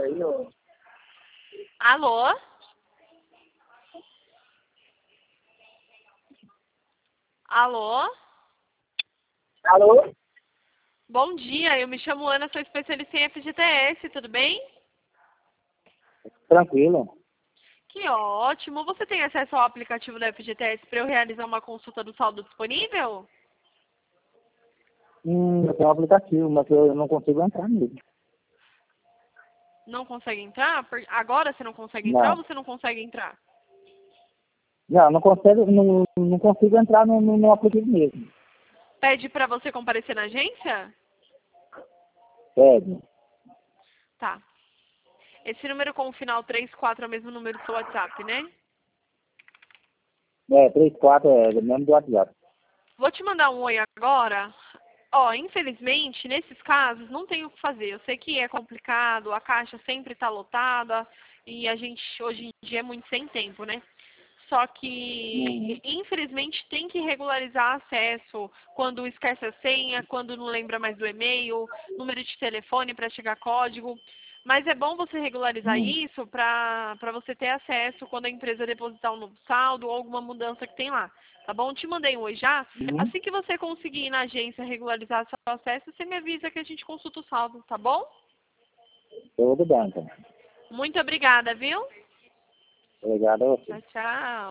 aí, ó. Alô? Alô? Alô? Bom dia, eu me chamo Ana, sou especialista em FGTS, tudo bem? Tranquilo. Que ótimo. Você tem acesso ao aplicativo da FGTS para eu realizar uma consulta do saldo disponível? Eu tenho um aplicativo, mas eu não consigo entrar nele. Não consegue entrar? Agora você não consegue entrar ou Não. você não consegue entrar? Não consigo entrar no aplicativo mesmo. Pede para você comparecer na agência? Pede. Tá. Esse número com o final 34 é o mesmo número do seu WhatsApp, né? 34 é do mesmo do WhatsApp. Vou te mandar um oi agora. Ó, infelizmente, nesses casos, não tem o que fazer. Eu sei que é complicado, a caixa sempre está lotada e a gente, hoje em dia, é muito sem tempo, né? Só que, Uhum. infelizmente, tem que regularizar acesso quando esquece a senha, quando não lembra mais do e-mail, número de telefone para chegar código. Mas é bom você regularizar Uhum. isso para você ter acesso quando a empresa depositar um novo saldo ou alguma mudança que tem lá. Tá bom? Te mandei um oi já. Uhum. Assim que você conseguir ir na agência regularizar seu acesso, você me avisa que a gente consulta o saldo, tá bom? Tudo bem, então. Muito obrigada, viu? Obrigado a você. Tchau, tchau.